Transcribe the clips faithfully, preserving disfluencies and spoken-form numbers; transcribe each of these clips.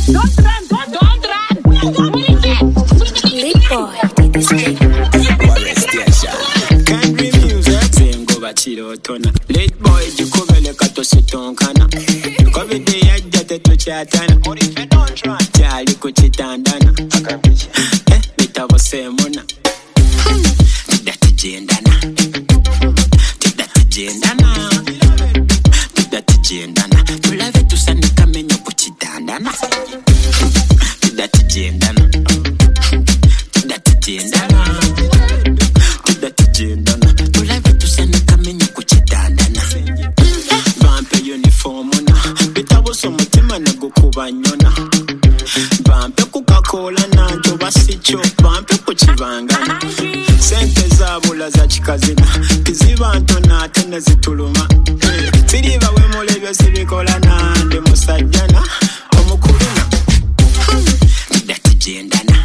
Don't run, don't, don't run. What is it? Lead boy, this game. Can't refuse it. Same go bachiro tona. Lead boy, jikubele kato sitonkana. Kovide yajja tetuchatana. Chali kuchitandana. Eh, bitabo semona. Tidati jendana. Tidati jendana. Tidati jendana. Tulave tusanika menyo kuchitandana. Tidati jendana. Tidati jendana. Tidati jendana. Tulave tusanika menyo kuchitandana. Bampe uniform na. Bitabo somutima na gukubanyona. Bampe kukakola na njo basicho. Bampe kuchibangana. Sente zabula za chikazina. Kiziba ntona atene zituluma. Siriba we mulebyo sibikola nande musajjana. Omukuluna. Tidati jendana.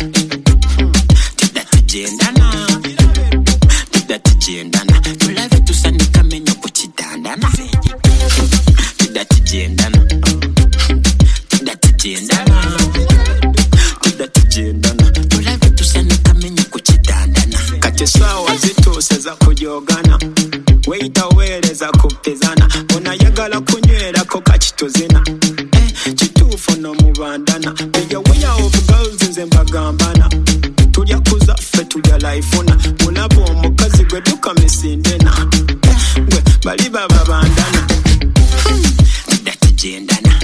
Tidati jendana. Tidati jendana. Tulave tusanika menyo kuchitandana. Tidati jendana. Tidati jendana. Tidati jendana. Tulave tusanika menyo kuchitandana. Kati sawa zituse za kujogana. Weita wereza kupizana. Unayagala kunywerako kachituzina. Eh, chitufu no mubandana. Beya weya of girls nze mbagambana. Tulya kuza fe tulya laifuna. Mulabo omukazi gwe duka misindena. Eh, gwe bali baba bandana. Tidati jendana.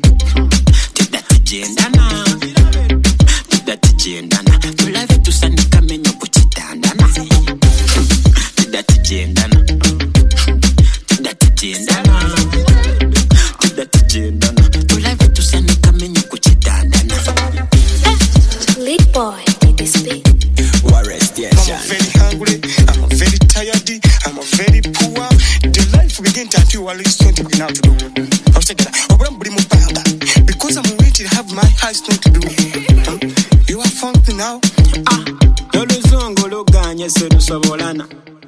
Tidati jendana. Tidati jendana. Tulave tusanika menyo kuchitandana. Tidati jendana. Tidati jendana. Tidati jendana. Tulave tusanika menyo kuchitandana. Lead boy, this beat. I'm very hungry, I'm very tired, I'm very poor. The life begins until you are least twenty now to do. I was saying that because I'm waiting to have my eyes not to do. Um, you are funky now. Ah, oluzungu luganye serusobolana.